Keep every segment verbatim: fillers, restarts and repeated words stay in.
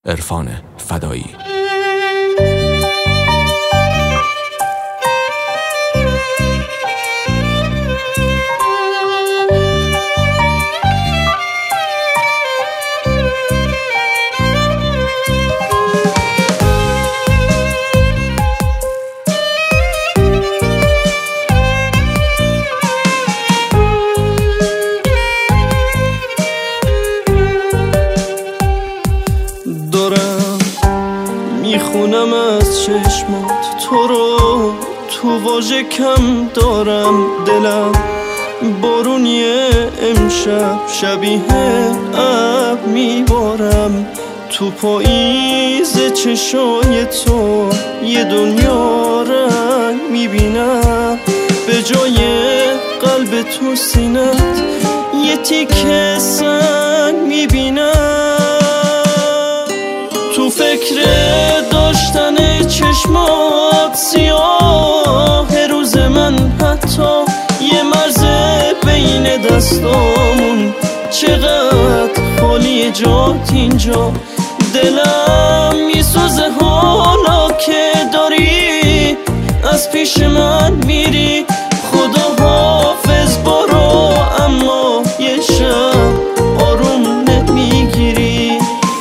عرفان فدایی. دارم میخونم از چشمات تو رو، تو واژه کم دارم دلم بارونیه امشب شبیه ابر میبارم، تو پاییز چشای تو یه دنیا رنگ میبینم، به جای قلب تو سینت یه تیکه سنگ میبینم، تو فکر داشتن چشمات سیاه روز من حتی یه مرز بین دستامون، چقدر خالی جات اینجا، دلم میسوزه حالا که داری از پیش من میری، خدا حافظ برو اما یه شب آروم نمیگیری.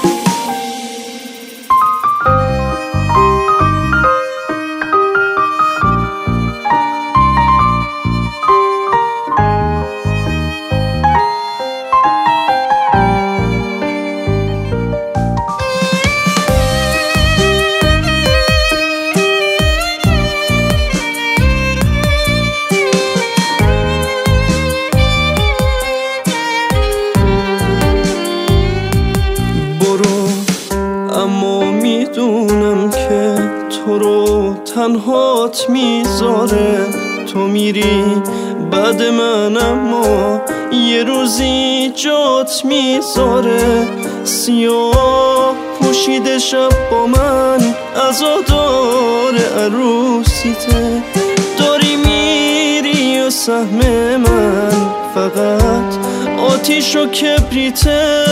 اما میدونم که تو رو تنهات میذاره، تو میری بعد من اما یه روزی جات میذاره، سیاه پوشیده شب با من عزادار عروسیته، داری میری و سهم من فقط آتیش و کبریته،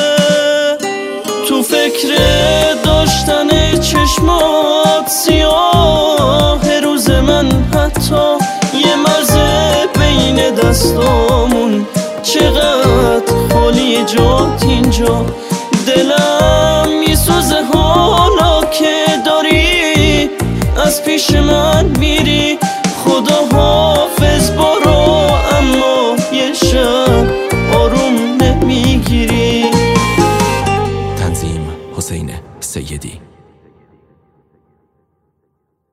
تو فکر داشتن چشمات سیاه روز من حتی یه مرز بین دستامون، چقدر خالی جات اینجا، دلم میسوزه حالا که داری از پیش من میری، خدا حافظ برو اما یه شب آروم نمیگیری. تنظیم حسین سیدی.